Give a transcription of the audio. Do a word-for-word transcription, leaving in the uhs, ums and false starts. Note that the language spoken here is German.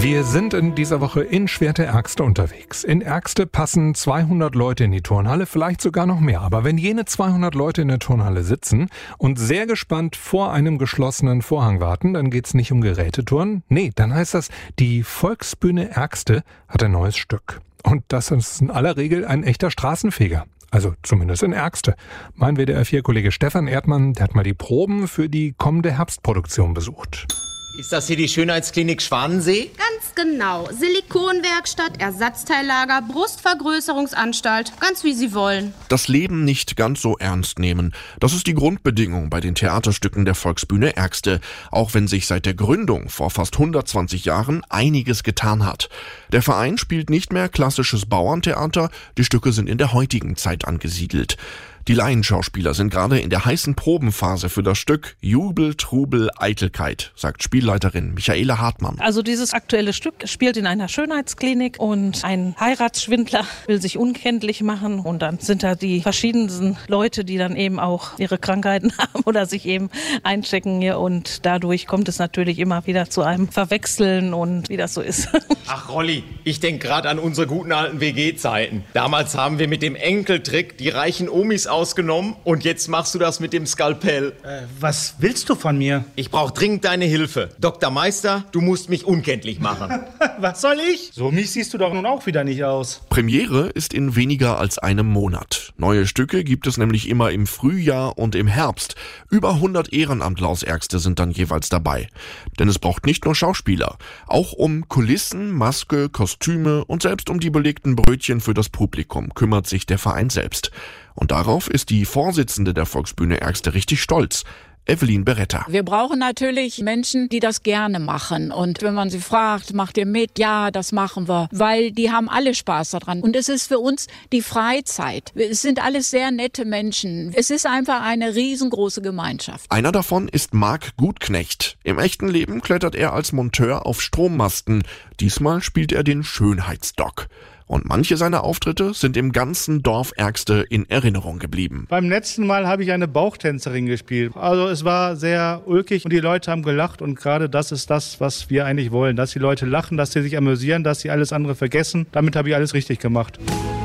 Wir sind in dieser Woche in Schwerte-Ergste unterwegs. In Ergste passen zweihundert Leute in die Turnhalle, vielleicht sogar noch mehr. Aber wenn jene zweihundert Leute in der Turnhalle sitzen und sehr gespannt vor einem geschlossenen Vorhang warten, dann geht's nicht um Geräteturnen. Nee, dann heißt das, die Volksbühne Ergste hat ein neues Stück. Und das ist in aller Regel ein echter Straßenfeger. Also zumindest in Ergste. Mein W D R vier Kollege Stefan Erdmann, der hat mal die Proben für die kommende Herbstproduktion besucht. Ist das hier die Schönheitsklinik Schwanensee? Ganz genau. Silikonwerkstatt, Ersatzteillager, Brustvergrößerungsanstalt. Ganz wie Sie wollen. Das Leben nicht ganz so ernst nehmen. Das ist die Grundbedingung bei den Theaterstücken der Volksbühne Ergste. Auch wenn sich seit der Gründung vor fast hundertzwanzig Jahren einiges getan hat. Der Verein spielt nicht mehr klassisches Bauerntheater. Die Stücke sind in der heutigen Zeit angesiedelt. Die Laienschauspieler sind gerade in der heißen Probenphase für das Stück Jubel, Trubel, Eitelkeit, sagt Spielleiterin Michaela Hartmann. Also dieses aktuelle Stück spielt in einer Schönheitsklinik und ein Heiratsschwindler will sich unkenntlich machen und dann sind da die verschiedensten Leute, die dann eben auch ihre Krankheiten haben oder sich eben einchecken hier und dadurch kommt es natürlich immer wieder zu einem Verwechseln und wie das so ist. Ach Rolli, ich denke gerade an unsere guten alten W G-Zeiten. Damals haben wir mit dem Enkeltrick die reichen Omis ausgenommen und jetzt machst du das mit dem Skalpell. Äh, was willst du von mir? Ich brauche dringend deine Hilfe. Doktor Meister, du musst mich unkenntlich machen. Was soll ich? So mies siehst du doch nun auch wieder nicht aus. Premiere ist in weniger als einem Monat. Neue Stücke gibt es nämlich immer im Frühjahr und im Herbst. Über hundert Ehrenamtler aus Ergste sind dann jeweils dabei. Denn es braucht nicht nur Schauspieler. Auch um Kulissen, Maske, Kostüme und selbst um die belegten Brötchen für das Publikum kümmert sich der Verein selbst. Und darauf ist die Vorsitzende der Volksbühne Ergste richtig stolz. Evelyn Beretta. Wir brauchen natürlich Menschen, die das gerne machen. Und wenn man sie fragt, macht ihr mit? Ja, das machen wir. Weil die haben alle Spaß daran. Und es ist für uns die Freizeit. Es sind alles sehr nette Menschen. Es ist einfach eine riesengroße Gemeinschaft. Einer davon ist Marc Gutknecht. Im echten Leben klettert er als Monteur auf Strommasten. Diesmal spielt er den Schönheitsdoc. Und manche seiner Auftritte sind im ganzen Dorf Ergste in Erinnerung geblieben. Beim letzten Mal habe ich eine Bauchtänzerin gespielt. Also es war sehr ulkig und die Leute haben gelacht. Und gerade das ist das, was wir eigentlich wollen. Dass die Leute lachen, dass sie sich amüsieren, dass sie alles andere vergessen. Damit habe ich alles richtig gemacht.